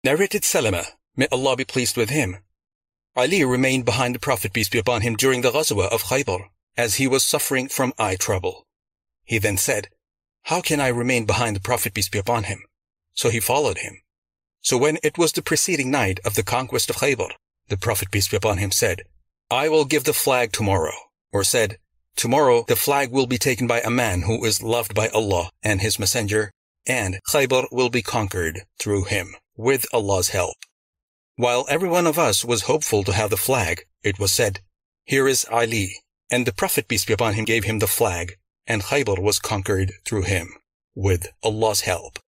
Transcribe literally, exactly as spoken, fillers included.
Narrated Salama, may Allah be pleased with him. Ali remained behind the Prophet, peace be upon him, during the Ghazwa of Khaybar, as he was suffering from eye trouble. He then said, "How can I remain behind the Prophet, peace be upon him?" So he followed him. So when it was the preceding night of the conquest of Khaybar, the Prophet, peace be upon him, said, "I will give the flag tomorrow," or said, "Tomorrow the flag will be taken by a man who is loved by Allah and His Messenger, and Khaybar will be conquered through him, with Allah's help." While every one of us was hopeful to have the flag, it was said, "Here is Ali," and the Prophet, peace be upon him, gave him the flag, and Khaybar was conquered through him, with Allah's help.